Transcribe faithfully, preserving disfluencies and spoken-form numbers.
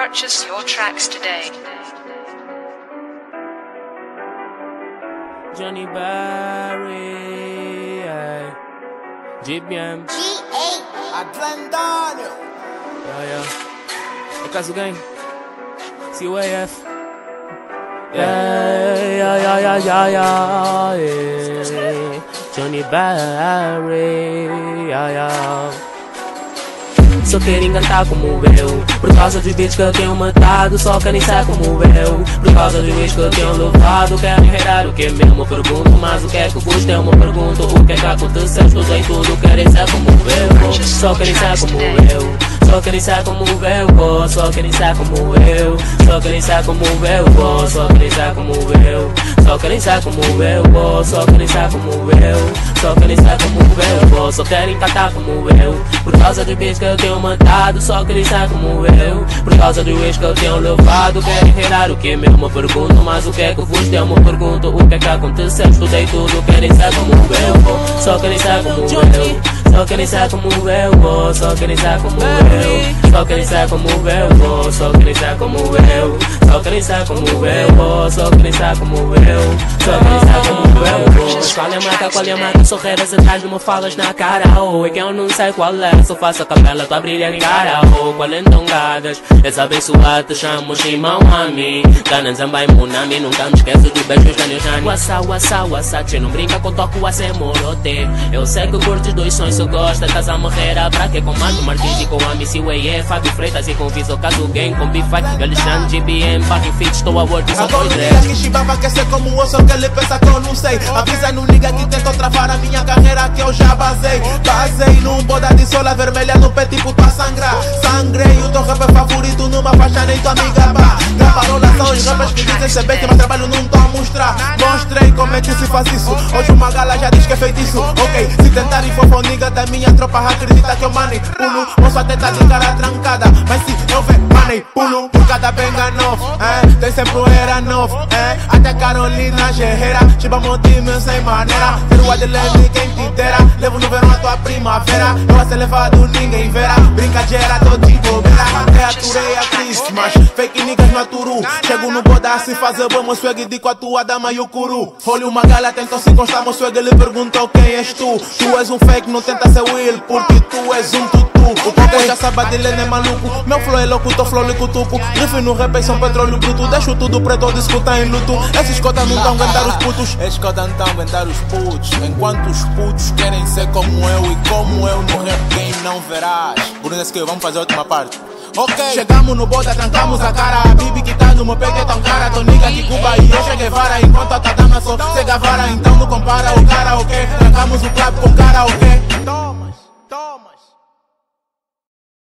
Purchase your tracks today. Johnny Barry, ay. G B M, G eight, Atlantano. yeah, yeah. É caso gang, C U A F. Yeah, yeah, yeah, yeah, yeah, yeah, yeah. Johnny Barry, yeah, yeah. Só quero encantar como eu, por causa dos beats que eu tenho matado. Só querem ser como eu, por causa dos beats que eu tenho levado. Querem enredar o que mesmo pergunto, mas o que é que vos tenho? Me pergunto o que é que aconteceu, tudo em tudo. Querem ser como eu, só querem ser como eu. Só querem ser como eu, oh, só querem ser como eu. Só querem ser como eu, oh, só querem ser como eu. Só querem ser como eu, oh, só querem ser como eu. Só querem ser como eu, oh, só querem cantar como eu, por causa dos beats que eu tenho matado. Só querem ser como eu, por causa dos beats que eu tenho levado. Querem enredar o que mesmo pergunto, mas o que é que vos tenho? Me pergunto o que é que aconteceu, estudei tudo. Querem ser como eu, oh, só querem ser como eu. Só querem ser como eu, oh, só querem ser como eu. Só querem ser como eu, oh, só querem ser como eu. Só querem ser como eu, oh, só querem ser como eu. Só querem ser como eu, oh. Qual é a marca, qual é a marca? Sorreiras atrás, não me falas na cara, oh. É que eu não sei qual é, só faço a capela, tu a brilhar em cara, oh. Qual é tongadas? Essa abençoada te chamo Shimão a mim. Ganan zamba e munami, nunca me esqueço de beijos da Niljani. Wassa, wassa, wassa, tchê, não brinca com toque, wassa é morote. Eu sei que curtes dois sonhos, eu gosto. Casa morrera, pra que comando Martins e com a Missy Way, Fábio Freitas e com Viso Caso Gang, com B-Fight, Alexandre, G B M, Barry Fit, estou a word, só dois dias que Shibaba quer ser como eu, só que ele pensa que eu não sei. Avisa e não liga que tentou travar a minha carreira que eu já basei. Basei num boda de sola vermelha no pé tipo pra sangrar. Sangrei o teu rapper favorito numa faixa nem tua amiga pá. Gravarola são os rappers que dizem ser bem que meu trabalho não tô a mostrar. Mostrei como é que se faz isso, hoje uma gala já diz que é feitiço. Ok, se tentarem fofoniga da minha tropa acredita que eu manei pulo. Posso até tá de cara trancada, mas se eu ver manei pulo. Por cada benga novo, eh, tem sempre um era novo, eh. Até Carolina Guerreira, Chiba Montinho sem maneira. Pero o Adelene quem te dera, levo no verão a tua primavera. Eu a ser levado ninguém verá, brincadeira tô de bobeira. Reaturei a Christmas, fake niggas no aturu. Chego no boda se fazer bom, meu swag de com a tua dama e o curu. Olha uma gala tentou se encostar, meu swag ele perguntou quem és tu. Tu és um fake, não tenta ser Will, porque tu és um tutu. O povo já sabe dele é maluco, meu flow é louco, tô flow lico tupo. Riff no rap são petróleo bruto, deixo tudo preto, discuta em luto. Esses cotas não tão aguentar os putos, esses cotas não tão aguentar os putos. Enquanto os putos querem ser como eu e como eu no rap game não verás. Por isso que vamos fazer a última parte. Ok, chegamos no boda, trancamos a cara. A Bibi que tá no meu peito é tão cara. Tonica de Cuba e eu cheguei vara. Enquanto a Tadama só chega vara, então não compara o cara, ok. Trancamos o club com cara, ok.